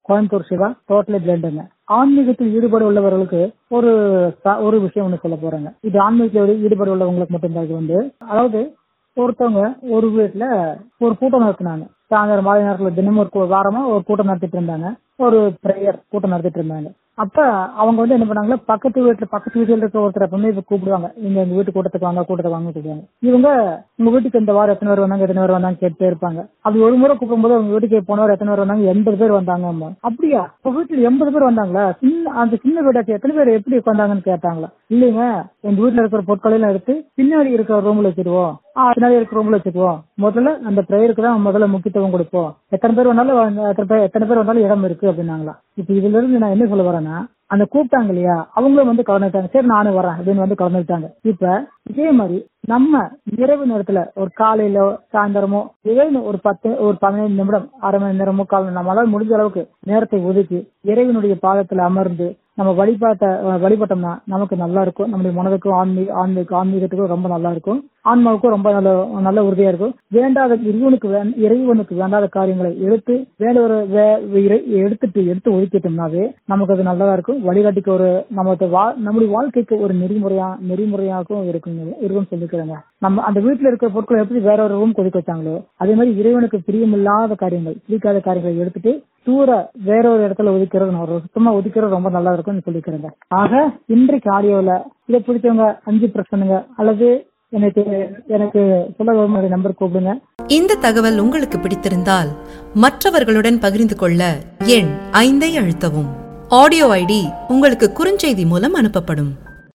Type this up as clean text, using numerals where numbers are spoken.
Coimbatore Siva, totally பிளண்டுங்க. ஆன்மீகத்தில் ஈடுபாடு உள்ளவர்களுக்கு ஒரு விஷயம் ஒண்ணு சொல்ல போறாங்க. இது ஆன்மீகத்தில் ஈடுபாடு உள்ளவங்களுக்கு மட்டும்தான். இது வந்து அதாவது ஒருத்தவங்க ஒரு வீட்டுல ஒரு கூட்டம் நடத்தினாங்க. சாயந்தரம் மாலை நேரத்துல தினமும் ஒரு வாரமா ஒரு கூட்டம் நடத்திட்டு இருந்தாங்க. ஒரு பிரேயர் கூட்டம் நடத்திட்டு இருந்தாங்க. அப்ப அவங்க வந்து என்ன பண்ணாங்களா, பக்கத்து வீட்டுல இருக்க ஒருத்தர் எப்பவுமே கூப்பிடுவாங்க, எங்க வீட்டு கூட்டத்துக்கு வாங்க கூப்பிடுவாங்க. இவங்க உங்க வீட்டுக்கு இந்த வாரம் எத்தனை பேர் வந்தாங்க கேட்டே இருப்பாங்க. அது ஒரு முறை கூப்பிடும்போது உங்க வீட்டுக்கு போன வாரம் எத்தனை பேர் வந்தாங்க, 80 பேர் வந்தாங்க. அப்படியா, உங்க வீட்டுல 80 பேர் வந்தாங்களா, அந்த சின்ன வீட்டாச்சு எத்தனை பேர் எப்படி உட்காந்தாங்கன்னு கேட்டாங்களா. இல்லைங்க, எங்க வீட்டுல இருக்கிற பொருட்களை எடுத்து பின்னாடி இருக்கிற ரூம்ல வச்சிருவோம், பின்னாடி இருக்கிற ரூம்ல வச்சுக்குவோம். முதல்ல அந்த பிரேயருக்கு தான் முதல்ல முக்கியத்துவம் கொடுப்போம். எத்தனை பேர் வந்தாலும் இடம் இருக்கு அப்படின்னாங்களா. இப்ப இதுல இருந்து நான் என்ன சொல்ல வரேன்னா, அந்த கூப்பிட்டாங்க இல்லையா, அவங்களும் வந்து கலந்துட்டாங்க. சரி நானும் வரேன் அப்படின்னு வந்து கலந்துட்டாங்க. இப்ப இதே மாதிரி நம்ம இரவு நேரத்துல ஒரு காலையிலோ சாயந்தரமோ ஒரு 15 நிமிடம், அரை மணி நேரமோ நம்மளால முடிஞ்ச அளவுக்கு நேரத்தை ஒதுக்கி இறைவனுடைய பாதத்துல அமர்ந்து நம்ம வழிபட்டோம்னா நமக்கு நல்லா இருக்கும். நம்முடைய மனதுக்கும் ஆன்மீகத்துக்கும் ரொம்ப நல்லா இருக்கும். ஆன்மாவுக்கும் ரொம்ப நல்ல உறுதியா இருக்கும். வேண்டாத இறைவனுக்கு வேண்டாத காரியங்களை எடுத்து ஒதுக்கிட்டோம்னாவே நமக்கு அது நல்லதா இருக்கும். வழிகாட்டிக்கு நம்முடைய வாழ்க்கைக்கு ஒரு நெறிமுறையாகவும் இருக்கும்னு சொல்லிக்கிறேங்க. நம்ம அந்த வீட்டுல இருக்கிற பொருட்களை எப்படி வேற ஒரு ரூம் கொதிக்க வச்சாங்களோ, அதே மாதிரி இறைவனுக்கு பிடிக்காத காரியங்களை எடுத்துட்டு வேற ஒரு இடத்துல சுத்தமா ஒதுக்கிறது ரொம்ப நல்லா இருக்கும்னு சொல்லிக்கிறேங்க. ஆக இன்றைக்கு ஆடியோல இதை பிடிச்சவங்க 5 பிரச்சனைங்க அல்லது எனக்கு சொல்ல நம்பர் கூப்பிடுங்க. இந்த தகவல் உங்களுக்கு பிடித்திருந்தால் மற்றவர்களுடன் பகிர்ந்து கொள்ள எண் 5 அழுத்தவும். ஆடியோ ஐடி உங்களுக்கு குறுஞ்செய்தி மூலம் அனுப்பப்படும்.